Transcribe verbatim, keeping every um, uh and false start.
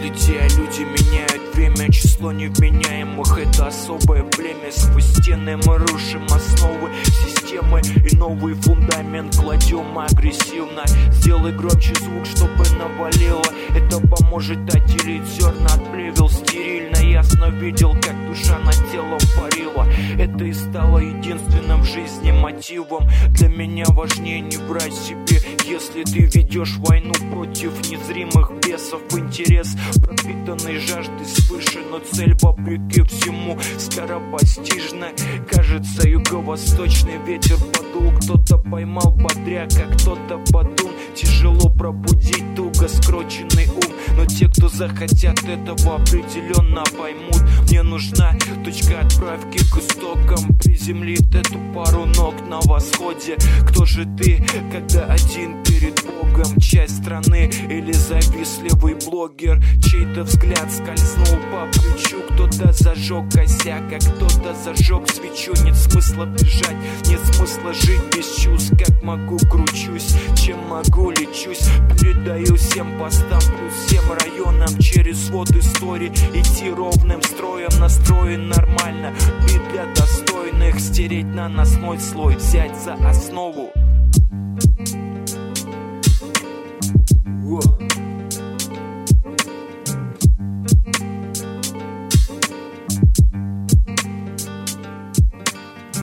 видите, а люди меняют время. Число невменяемых — это особое племя. Сквозь стены мы рушим основы системы и новый фундамент кладем агрессивно. Сделай громче звук, чтобы навалило. Это поможет отделить зерна от плевел. Стерильно ясно видел, как душа над телом парила. Это и стало единственным в жизни мотивом. Для меня важнее не врать себе. Если ты ведешь войну против незримых бесов, интерес пропитанный жаждой свыше, но цель вопреки всему скоропостижна. Кажется, юго-восточный ветер подул. Кто-то поймал бодря, как кто-то подул. Тяжело пробудить туго скроченный ум, но те, кто захотят этого, определенно поймут. Мне нужна точка отправки к истокам. Приземлит эту пару ног на восходе. Кто же ты, когда один перед Богом? Часть страны или завистливый блогер? Чей-то взгляд скользнул по плечу. Кто-то зажег косяк, а кто-то зажег свечу. Нет смысла бежать, нет смысла жить без чувств. Как могу, кручусь, чем могу, лечусь. Передаю всем постам плюс всем районам. Через свод истории идти ровным строем. Настроен нормально, бит для достойных. Стереть наносной слой, взять за основу.